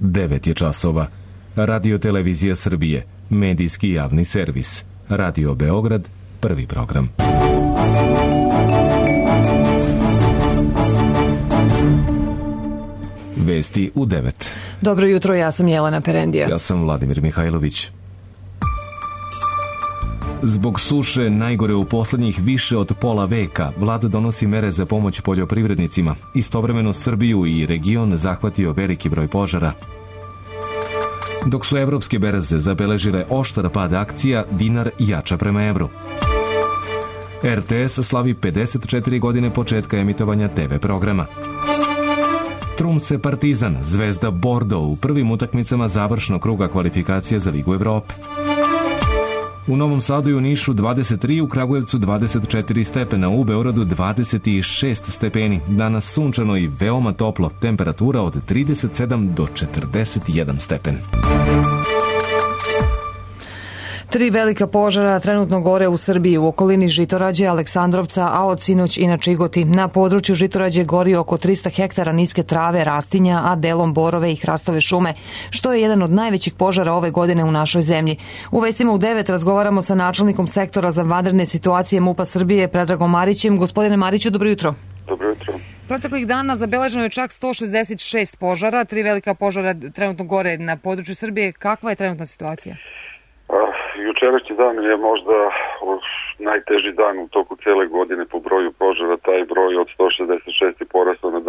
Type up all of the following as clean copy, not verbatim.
9 je časova. Radio Televizija Srbije, medijski javni servis. Radio Beograd, prvi program. Vesti u 9. Dobro jutro, ja sam Jelena Perendija. Ja sam Vladimir Mihajlović. Zbog suše, najgore u poslednjih više od pola veka, vlada donosi mere za pomoć poljoprivrednicima. Istovremeno Srbiju i region zahvatio veliki broj požara. Dok su evropske berze zabeležile oštar pad akcija, dinar jača prema evru. RTS slavi 54 godine početka emitovanja TV programa. Trumse Partizan, zvezda Bordo u prvim utakmicama završnog kruga kvalifikacije za Ligu Evrope. U Novom Sadu i u Nišu 23, u Kragujevcu 24 stepena, u Beogradu 26 stepeni. Danas sunčano i veoma toplo, temperatura od 37 do 41 stepen. 3 velika požara trenutno gore u Srbiji, u okolini Žitorađe, Aleksandrovca, a od sinoć i na Čigoti. Na području Žitorađe gori oko 300 hektara niske trave, rastinja, a delom borove i hrastove šume, što je jedan od najvećih požara ove godine u našoj zemlji. U vestima u 9 razgovaramo sa načelnikom sektora za vanredne situacije MUP-a Srbije, Predragom Marićem. Gospodine Mariću, dobro jutro. Dobro jutro. Proteklih dana zabeleženo je čak 166 požara, 3 velika požara trenutno gore na području Srbije. Kakva je trenutna situacija? Jučerašnji dan je možda najteži dan u toku cijele godine po broju požara. Taj broj od 166 je porastao na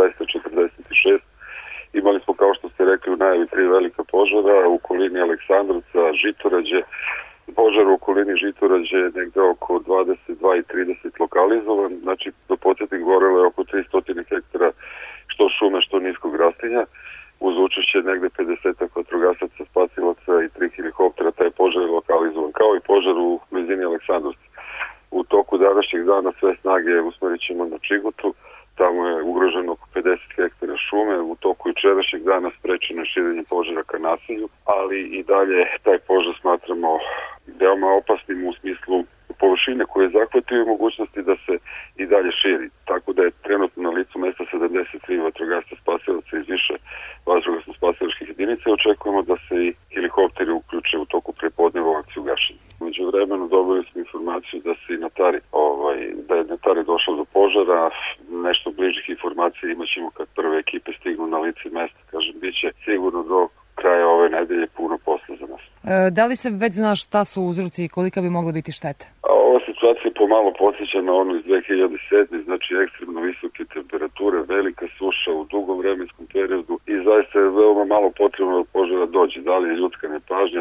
246. Imali smo, kao što ste rekli, u najavi 3 velika požara u okolini Aleksandrovca, Žitorađe. Požar u okolini Žitorađe je negde oko 22 i 30 lokalizovan. Znači, da podsjetim, gorelo je oko 300 hektara što šume, što niskog rastinja. Uz učešće negde 50 vatrogasaca, spasilaca i 3 helikoptera. Taj požar je lokalizovan, kao i požar u blizini Aleksandrovca. U toku današnjeg dana sve snage usmerit ćemo na Čigotu. Tamo je ugroženo oko 50 hektara šume. U toku jučerašnjeg dana sprečeno je širenje požara ka nasilju, ali i dalje taj požar smatramo veoma opasnim u smislu površine koje zahvataju i mogućnosti da se i dalje širi. Tako da je trenutno na licu mesta 73 vatrogasca spasilaca iz više vatrogasno-spasilačkih jedinica. Očekujemo da se i helikopteri uključe u toku prepodneva u akciju gašenja. Međuvremenu dobili smo informaciju da se i na Tari, da je na Tari došlo do požara. Nešto bližih informacija imat ćemo kad prve ekipe stignu na lice mesta. Kažem, bit će sigurno do kraja ove nedelje puno posla za nas. Da li se već zna šta su uzroci i kolika bi mogla biti šteta? Ova situacija pomalo podsjeća na onu iz 2007. Znači ekstremno visoke temperature, velika suša u dugom vremenskom periodu i zaista je veoma malo potrebno da požara dođe. Da li je ljudska nepažnja,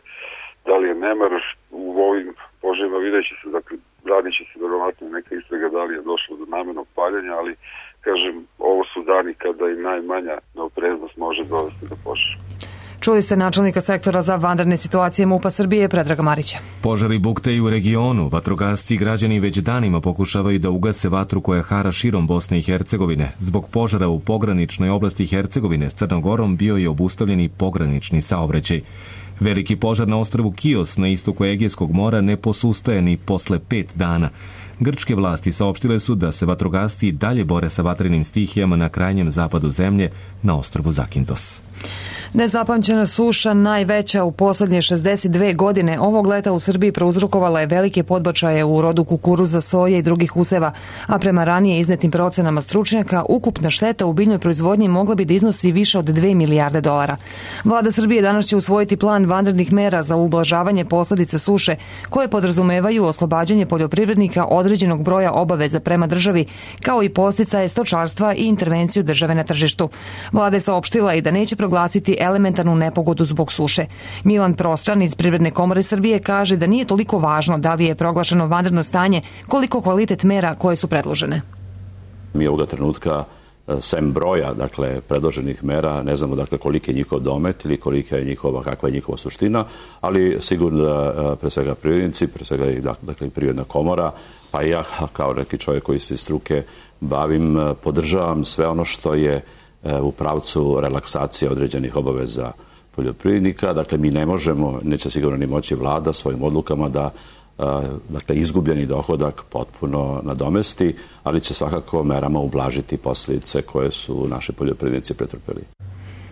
da li je nemar. U ovim požarima vidjet će se, dakle, radit će se verovatno neka istraga da li je došlo do namernog paljenja, ali kažem, ovo su dani kada i najmanja neopreznost može dovesti do požara. Čuli ste načelnika sektora za vanredne situacije MUP-a Srbije, Predraga Marića. Požari bukteju u regionu. Vatrogasci i građani već danima pokušavaju da ugase vatru koja hara širom Bosne i Hercegovine. Zbog požara u pograničnoj oblasti Hercegovine s Crnogorom bio je obustavljen i pogranični saobraćaj. Veliki požar na ostrvu Kios na istoku Egejskog mora ne posustaje ni posle 5 dana. Grčke vlasti saopštile su da se vatrogasci dalje bore sa vatrenim stihijama na krajnjem zapadu zemlje na ostrvu Zakintos. Nezapamćena suša, najveća u poslednje 62 godine, ovog leta u Srbiji prouzrokovala je velike podbačaje u rodu kukuruza, soje i drugih useva, a prema ranije iznetim procenama stručnjaka, ukupna šteta u biljnoj proizvodnji mogla bi da iznosi više od 2 milijarde dolara. Vlada Srbije danas će usvojiti plan vanrednih mera za ublažavanje posledica suše, koje podrazumevaju oslobađanje poljoprivrednika određenog broja obaveza prema državi, kao i podsticaje stočarstva i intervenciju države na tržištu. Vlada je saopštila i da neće proglasiti elementarnu nepogodu zbog suše. Milan Prostran iz Privredne komore Srbije kaže da nije toliko važno da li je proglašeno vanredno stanje, koliko kvalitet mera koje su predložene. Mi ovoga trenutka sem broja, dakle, predloženih mera, ne znamo, dakle, koliki je njihov domet ili kakva je njihova suština, ali sigurno da pre svega privrednici, pre svega i dakle, Privredna komora, pa i ja kao neki čovjek koji se iz struke bavim, podržavam sve ono što je u pravcu relaksacije određenih obaveza poljoprivrednika. Dakle, mi ne možemo, neće sigurno ni moći vlada svojim odlukama da dakle, izgubljeni dohodak potpuno nadomesti, ali će svakako merama ublažiti posljedice koje su naši poljoprivrednici pretrpeli.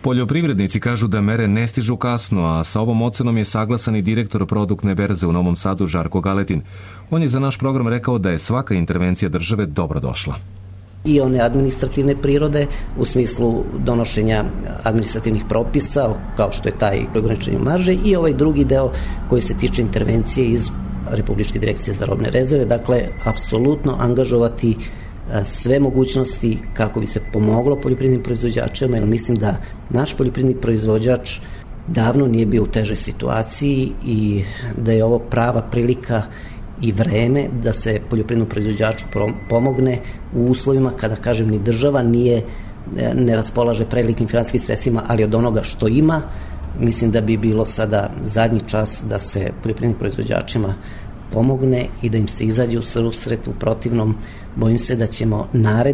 Poljoprivrednici kažu da mere ne stižu kasno, a sa ovom ocenom je saglasan i direktor produktne berze u Novom Sadu Žarko Galetin. On je za naš program rekao da je svaka intervencija države dobro došla. I one administrativne prirode u smislu donošenja administrativnih propisa kao što je taj ograničenje marže i ovaj drugi deo koji se tiče intervencije iz Republičke direkcije za robne rezerve, dakle apsolutno angažovati sve mogućnosti kako bi se pomoglo poljoprivrednim proizvođačima, jer mislim da naš poljoprivredni proizvođač davno nije bio u težoj situaciji i da je ovo prava prilika i vreme da se poljoprivrednom proizvođaču pomogne u uslovima kada, kažem, ni država ne raspolaže prevelikim finansijskim sredstvima, ali od onoga što ima, mislim da bi bilo sada zadnji čas da se poljoprivrednim proizvođačima pomogne i da im se izađe u susret. U protivnom, bojim se da ćemo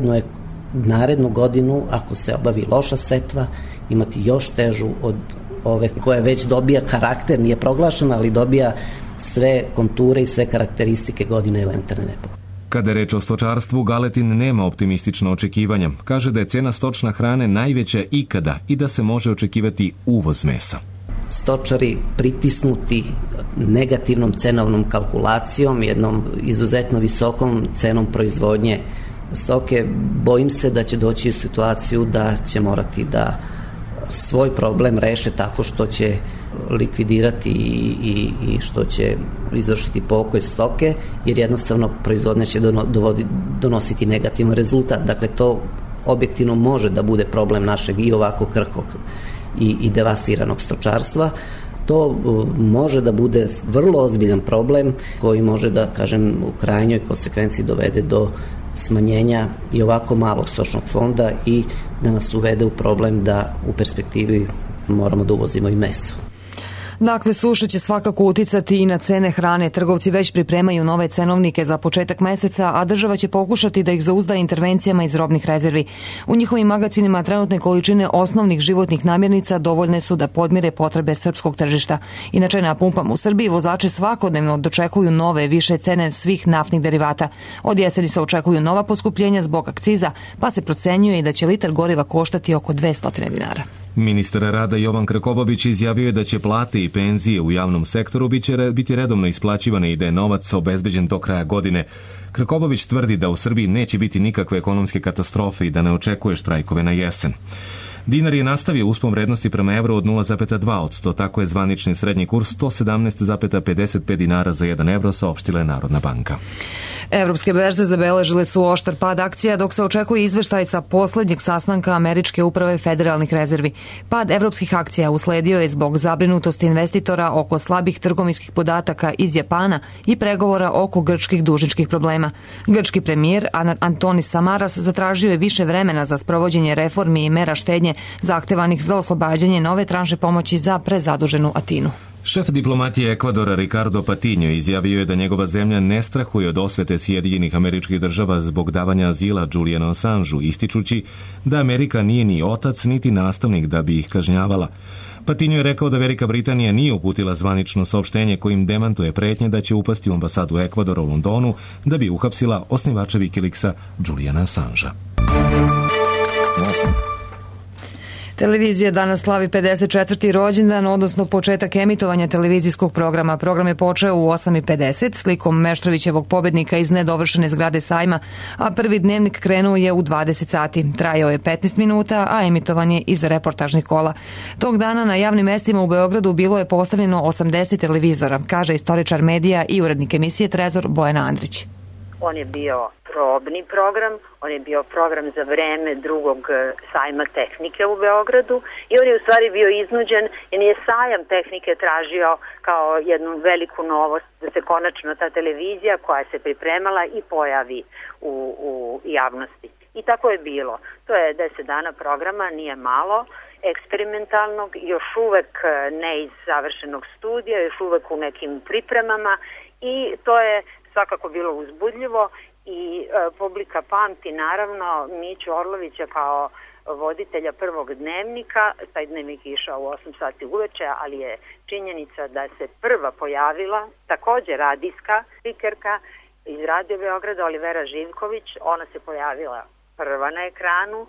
narednu godinu, ako se obavi loša setva, imati još težu od ove koja već dobija karakter, nije proglašena, ali dobija sve konture i sve karakteristike godine elementarne nepogode. Kada je reč o stočarstvu, Galetin nema optimistična očekivanja. Kaže da je cena stočna hrane najveća ikada i da se može očekivati uvoz mesa. Stočari pritisnuti negativnom cenovnom kalkulacijom, jednom izuzetno visokom cenom proizvodnje stoke, bojim se da će doći u situaciju da će morati da svoj problem reše tako što će likvidirati i što će izvršiti pokolj stoke, jer jednostavno proizvodnja će donositi negativan rezultat. Dakle, to objektivno može da bude problem našeg i ovako krhkog i devastiranog stočarstva. To može da bude vrlo ozbiljan problem koji može da, kažem, u krajnjoj konsekvenciji dovede do smanjenja i ovako malog stočnog fonda i da nas uvede u problem da u perspektivi moramo da uvozimo i meso. Dakle, suša će svakako uticati i na cene hrane. Trgovci već pripremaju nove cenovnike za početak meseca, a država će pokušati da ih zauzda intervencijama iz robnih rezervi. U njihovim magacinima trenutne količine osnovnih životnih namirnica dovoljne su da podmire potrebe srpskog tržišta. Inače, na pumpama u Srbiji vozači svakodnevno dočekuju nove više cene svih naftnih derivata. Od jeseni se očekuju nova poskupljenja zbog akciza, pa se procenjuje i da će litar goriva koštati oko 200 dinara. Ministar rada Jovan Krkobabić izjavio je da će plate i penzije u javnom sektoru biti redovno isplaćivane i da je novac obezbeđen do kraja godine. Krkobabić tvrdi da u Srbiji neće biti nikakve ekonomske katastrofe i da ne očekuje štrajkove na jesen. Dinar je nastavio uspon vrednosti prema evru od 0,2%, tako je zvanični srednji kurs 117,55 dinara za 1 evro, saopštila je Narodna banka. Evropske berze zabeležile su oštar pad akcija, dok se očekuje izveštaj sa poslednjeg sastanka Američke uprave federalnih rezervi. Pad evropskih akcija usledio je zbog zabrinutosti investitora oko slabih trgovinskih podataka iz Japana i pregovora oko grčkih dužničkih problema. Grčki premijer Antonis Samaras zatražio je više vremena za sprovođenje reformi i mera štednje zahtevanih za oslobađanje nove tranše pomoći za prezaduženu Atinu. Šef diplomatije Ekvadora Ricardo Patiño izjavio je da njegova zemlja ne strahuje od osvete Sjedinjenih Američkih Država zbog davanja azila Julianu Assangeu, ističući da Amerika nije ni otac niti nastavnik da bi ih kažnjavala. Patiño je rekao da Velika Britanija nije uputila zvanično saopštenje kojim demantuje pretnje da će upasti u ambasadu Ekvadora u Londonu da bi uhapsila osnivača Wikileaksa Juliana Assangea. Televizija danas slavi 54. rođendan, odnosno početak emitovanja televizijskog programa. Program je počeo u 8:50 slikom Meštrovićevog pobednika iz nedovršene zgrade sajma, a prvi dnevnik krenuo je u 20 sati. Trajao je 15 minuta, a emitovanje iz reportažnih kola. Tog dana na javnim mestima u Beogradu bilo je postavljeno 80 televizora, kaže istoričar medija i urednik emisije Trezor Bojana Andrić. On je bio probni program, on je bio program za vreme drugog sajma tehnike u Beogradu i on je u stvari bio iznuđen jer je sajam tehnike tražio kao jednu veliku novost da se konačno ta televizija koja se pripremala i pojavi u javnosti. I tako je bilo. To je 10 dana programa, nije malo, eksperimentalnog, još uvek ne iz završenog studija, još uvek u nekim pripremama i to je svakako bilo uzbudljivo i publika pamti naravno Miću Orlovića kao voditelja prvog dnevnika. Taj dnevnik je išao u 8 sati uveče, ali je činjenica da se prva pojavila također radijska spikerka iz Radio Beograda Olivera Živković. Ona se pojavila prva na ekranu.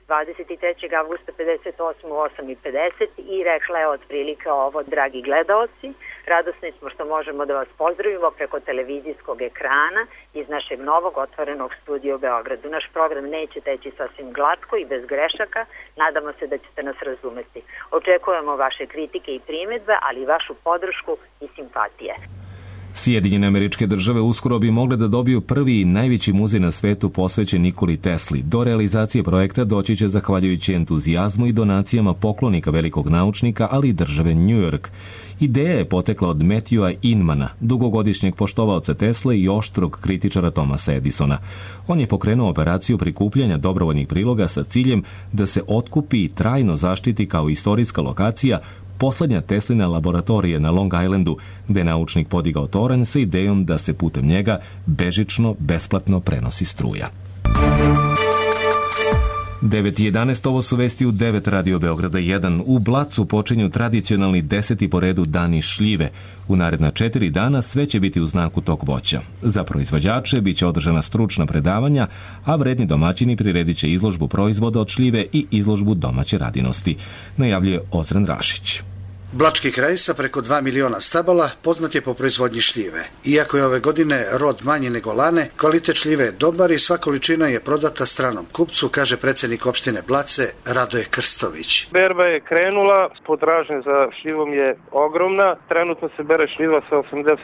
23. avgusta 58 u 8:50 i rekla je otprilike ovo: dragi gledaoci, radosni smo što možemo da vas pozdravimo preko televizijskog ekrana iz našeg novog otvorenog studija u Beogradu. Naš program neće teći sasvim glatko i bez grešaka, nadamo se da ćete nas razumeti. Očekujemo vaše kritike i primedbe, ali i vašu podršku i simpatije. Sjedinjene Američke Države uskoro bi mogle da dobiju prvi i najveći muzej na svetu posvećen Nikoli Tesli. Do realizacije projekta doći će zahvaljujući entuzijazmu i donacijama poklonika velikog naučnika, ali i države New York. Ideja je potekla od Matthewa Inmana, dugogodišnjeg poštovaoca Tesle i oštrog kritičara Thomasa Edisona. On je pokrenuo operaciju prikupljanja dobrovoljnih priloga sa ciljem da se otkupi i trajno zaštiti kao istorijska lokacija poslednja Teslina laboratorija na Long Islandu, gde je naučnik podigao toranj sa idejom da se putem njega bežično, besplatno prenosi struja. 9:11, ovo su vesti u 9 Radio Beograda 1. U Blacu počinju tradicionalni 10. po redu dani šljive. U naredna 4 dana sve će biti u znaku tog voća. Za proizvođače biće održana stručna predavanja, a vredni domaćini priredit će izložbu proizvoda od šljive i izložbu domaće radinosti, najavljuje Ozren Rašić. Blački kraj sa preko 2 miliona stabala poznat je po proizvodnji šljive. Iako je ove godine rod manji nego lane, kvalitet šljive je dobar i sva količina je prodata stranom kupcu, kaže predsjednik opštine Blace Radoje Krstović. Berba je krenula, potražnja za šljivom je ogromna. Trenutno se bere šljiva sa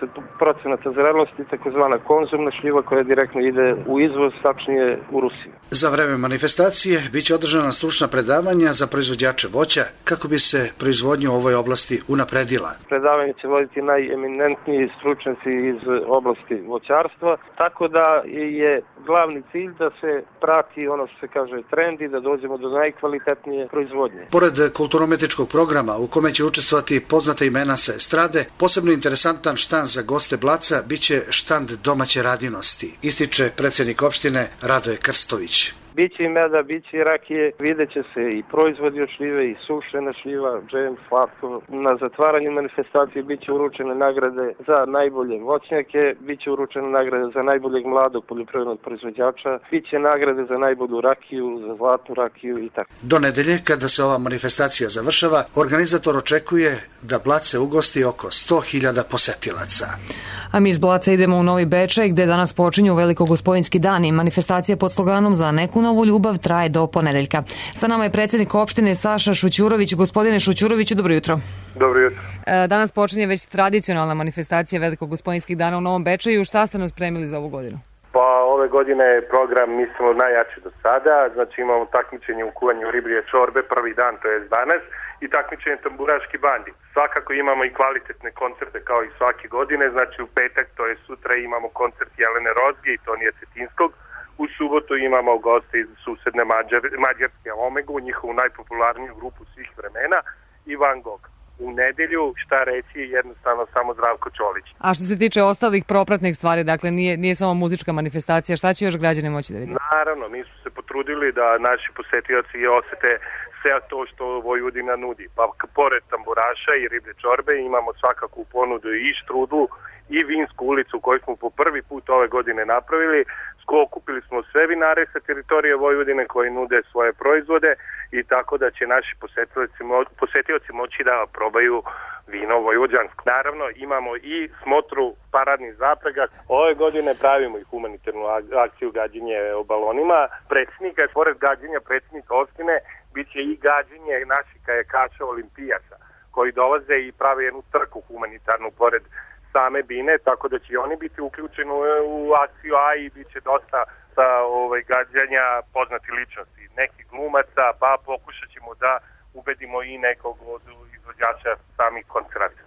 80% zrelosti, takozvana konzumna šljiva koja direktno ide u izvoz, tačnije u Rusiju. Za vreme manifestacije biće održana stručna predavanja za proizvođače voća kako bi se proizvodnja u ovoj oblasti unapredila. Predavanje će voditi najeminentniji stručnjaci iz oblasti voćarstva, tako da je glavni cilj da se prati ono što se kaže trend i da dođemo do najkvalitetnije proizvodnje. Pored kulturno-umetničkog programa u kome će učestvovati poznate imena sa estrade, posebno interesantan štand za goste Blaca biće štand domaće radinosti, ističe predsjednik opštine Radoje Krstović. Biće i meda, biće i rakije, vidjet će se i proizvodi od šljive, i sušena šljiva, džem, slatko. Na zatvaranju manifestacije biće uručene nagrade za najbolje voćnjake, biće uručene nagrade za najboljeg mladog poljoprivrednog proizvođača, biće nagrade za najbolju rakiju, za zlatnu rakiju i tako. Do nedelje, kada se ova manifestacija završava, organizator očekuje da Blace ugosti oko 100.000 posetilaca. A mi iz Blaca idemo u Novi Bečej, gde danas počinju Velikogospojinski dani. Manifestacija pod sloganom Za neku novu ljubav traje do ponedeljka. Sa nama je predsjednik opštine Saša Šućurović. Gospodine Šućuroviću, dobro jutro. Dobro jutro. Danas počinje već tradicionalna manifestacija Velikogospojinskih dana u Novom Bečeju. Šta ste nam spremili za ovu godinu? Pa ove godine je program, mislimo, najjači do sada. Znači imamo takmičenje u kuvanju riblje čorbe, prvi dan, to je danas, i takmičenje tamburaški bandi. Svakako imamo i kvalitetne koncerte kao i svake godine. Znači u petak, to je sutra, imamo koncert Jelene Rozge i Tonija Cetinskog. U subotu imamo goste iz susedne Mađarske Omegu, njihovu najpopularniju grupu svih vremena, i Van Gogh. U nedelju, šta reći, jednostavno samo Zdravko Čolić. A što se tiče ostalih propratnih stvari, dakle nije samo muzička manifestacija, šta će još građani moći da vidi? Naravno, mi su se potrudili da naši posetioci osete sve to što Vojvodina nudi. Pa pored tamburaša i riblje čorbe imamo svakako u ponudu i štrudlu i vinsku ulicu koju smo po prvi put ove godine napravili. Okupili smo sve vinare sa teritorije Vojvodine koji nude svoje proizvode i tako da će naši posetioci moći da probaju vino vojvođansko. Naravno, imamo i smotru paradnih zaprega. Ove godine pravimo i humanitarnu akciju gađenje o balonima. Predsjednika, pored gađenja predsjednika opštine, bit će i gađenje naših kajakaša olimpijaca koji dolaze i prave jednu trku humanitarnu pored same bine, tako da će i oni biti uključeni u akciju, a i bit će dosta sa gađanja poznati ličnosti, nekih glumaca, pa pokušat ćemo da ubedimo i nekog od izvođača samih koncerata.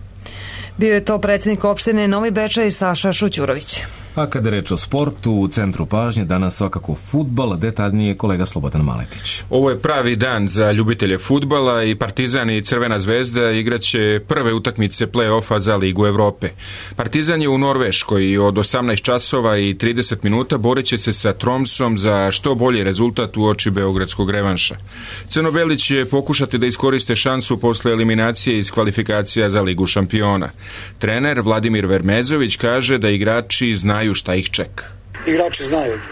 Bio je to predsjednik opštine Novi Bečej Saša Šućurović. A kada reč o sportu, u centru pažnje danas svakako fudbal, detaljnije kolega Slobodan Maletić. Ovo je pravi dan za ljubitelje fudbala i Partizan i Crvena zvezda igraće prve utakmice play-offa za Ligu Evrope. Partizan je u Norveškoj i od 18 časova i 30 minuta borit će se sa Tromsom za što bolji rezultat u oči beogradskog revanša. Crnobeli će pokušati da iskoriste šansu posle eliminacije iz kvalifikacija za Ligu šampiona. Trener Vladimir Vermezović kaže da igrači znaju šta ih čeka. Igrači znaju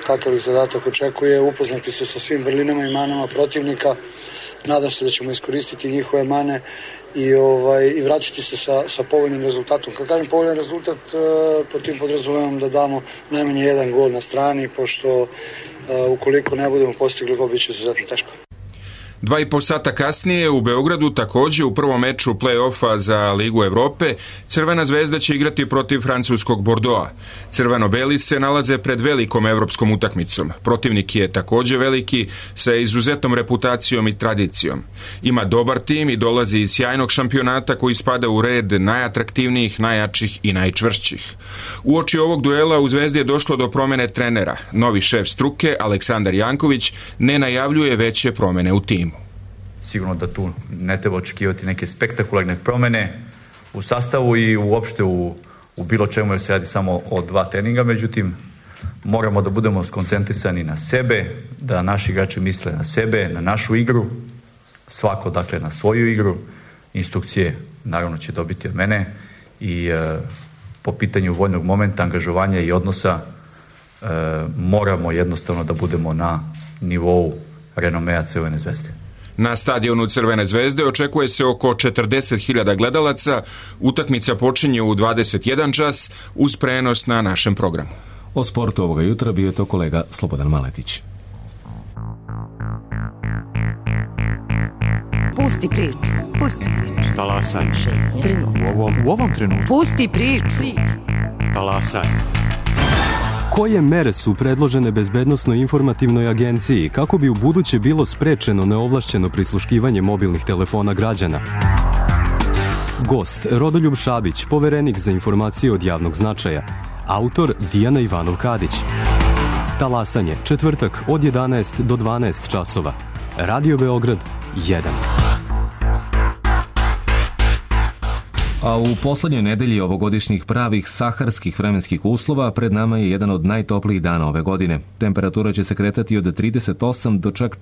kakav ih zadatak očekuje, upoznati su sa svim vrlinama i manama protivnika. Nadam se da ćemo iskoristiti njihove mane i vratiti se sa povoljnim rezultatom. Kad kažem povoljan rezultat, po tim podrazumevam da damo najmanje jedan gol na strani, pošto ukoliko ne budemo postigli gol, bit će izuzetno teško. 2,5 sata kasnije u Beogradu, takođe u prvom meču play-offa za Ligu Evrope, Crvena zvezda će igrati protiv francuskog Bordeauxa. Crveno-beli se nalaze pred velikom evropskom utakmicom. Protivnik je takođe veliki, sa izuzetnom reputacijom i tradicijom. Ima dobar tim i dolazi iz sjajnog šampionata koji spada u red najatraktivnijih, najjačih i najčvršćih. Uoči ovog duela u Zvezdi je došlo do promene trenera. Novi šef struke, Aleksandar Janković, ne najavljuje veće promene u timu. Sigurno da tu ne treba očekivati neke spektakularne promene u sastavu i uopšte u bilo čemu, jer se radi samo o 2 treninga. Međutim, moramo da budemo skoncentrisani na sebe, da naši igrači misle na sebe, na našu igru, svako dakle na svoju igru. Instrukcije naravno će dobiti od mene i po pitanju voljnog momenta, angažovanja i odnosa moramo jednostavno da budemo na nivou renomea Crvene zvezde. Na stadionu Crvene zvezde očekuje se oko 40.000 gledalaca. Utakmica počinje u 21 čas uz prenos na našem programu. O sportu ovoga jutra bio je to kolega Slobodan Maletić. Pusti priču. Talasaj. U ovom trenutku. Pusti priču. Talasaj. Koje mere su predložene Bezbednosno-informativnoj agenciji kako bi u buduće bilo sprečeno neovlašćeno prisluškivanje mobilnih telefona građana? Gost Rodoljub Šabić, poverenik za informacije od javnog značaja. Autor Dijana Ivanov-Kadić. Talasanje, četvrtak od 11 do 12 časova. Radio Beograd 1. A u poslednjoj nedelji ovogodišnjih pravih saharskih vremenskih uslova pred nama je jedan od najtoplijih dana ove godine. Temperatura će se kretati od 38 do čak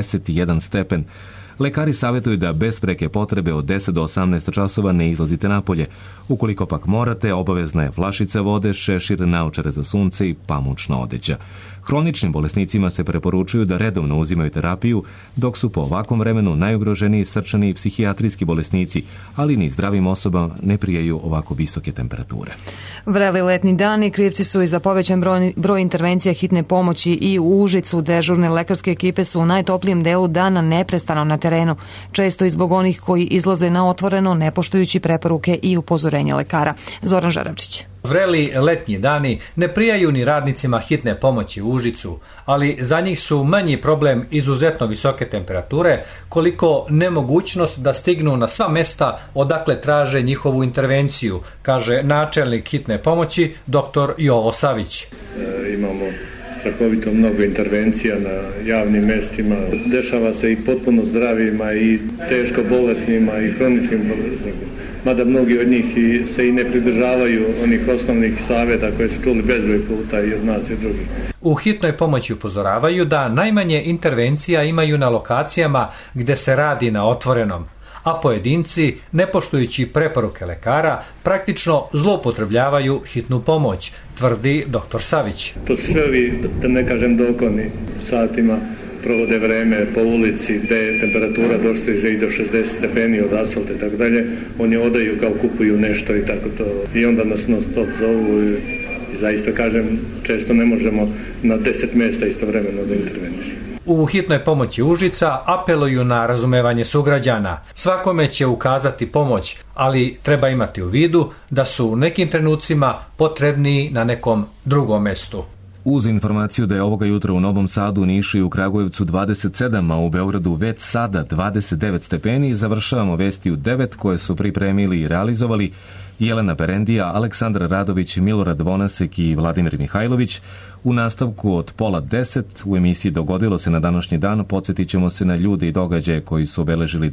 41 stepen. Lekari savjetuju da bez preke potrebe od 10 do 18 časova ne izlazite napolje. Ukoliko pak morate, obavezna je flašica vode, šešir, naočare za sunce i pamučna odeća. Hroničnim bolesnicima se preporučuju da redovno uzimaju terapiju, dok su po ovakvom vremenu najugroženiji srčani i psihijatrijski bolesnici, ali ni zdravim osobama ne prijaju ovako visoke temperature. Vreli letnji dani krivci su i za povećan broj intervencija hitne pomoći i u Užicu. Dežurne lekarske ekipe su u najtoplijem delu dana neprestano na terenu, često i zbog onih koji izlaze na otvoreno, ne poštujući preporuke i upozorenja lekara. Zoran Žaravčić. Vreli letnji dani ne prijaju ni radnicima hitne pomoći u Užicu, ali za njih su manji problem izuzetno visoke temperature, koliko nemogućnost da stignu na sva mesta odakle traže njihovu intervenciju, kaže načelnik hitne pomoći dr. Jovo Savić. Imamo strahovito mnogo intervencija na javnim mestima. Dešava se i potpuno zdravima i teško bolesnima i hroničnim bolesnima. Mada mnogi od njih se i ne pridržavaju onih osnovnih savjeta koje su čuli bezbroj puta i od nas i od drugih. U hitnoj pomoći upozoravaju da najmanje intervencija imaju na lokacijama gde se radi na otvorenom, a pojedinci, ne poštujući preporuke lekara, praktično zloupotrebljavaju hitnu pomoć, tvrdi dr. Savić. To su sve ovi, da ne kažem dokoni, satima provode vreme po ulici gde je temperatura dostiže i do 60 stepeni od asfalta i tako dalje. Oni odaju kao kupuju nešto i tako to. I onda nas non stop zovu i zaista kažem, često ne možemo na 10 mesta istovremeno da intervenišemo. U hitnoj pomoći Užica apeluju na razumevanje sugrađana. Svakome će ukazati pomoć, ali treba imati u vidu da su u nekim trenucima potrebni na nekom drugom mestu. Uz informaciju da je ovoga jutra u Novom Sadu, Nišu i u Kragujevcu 27, a u Beogradu već sada 29 stepeni, završavamo vesti u 9 koje su pripremili i realizovali Jelena Perendija, Aleksandar Radović, Milorad Vonasek i Vladimir Mihajlović. U nastavku od 9:30 u emisiji Dogodilo se na današnji dan podsjetit ćemo se na ljude i događaje koji su obeležili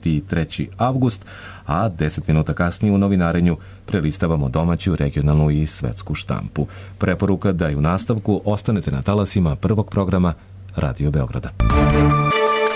23. avgust, a 10 minuta kasnije u novinarenju prelistavamo domaću, regionalnu i svetsku štampu. Preporuka da i u nastavku ostanete na talasima prvog programa Radio Beograda.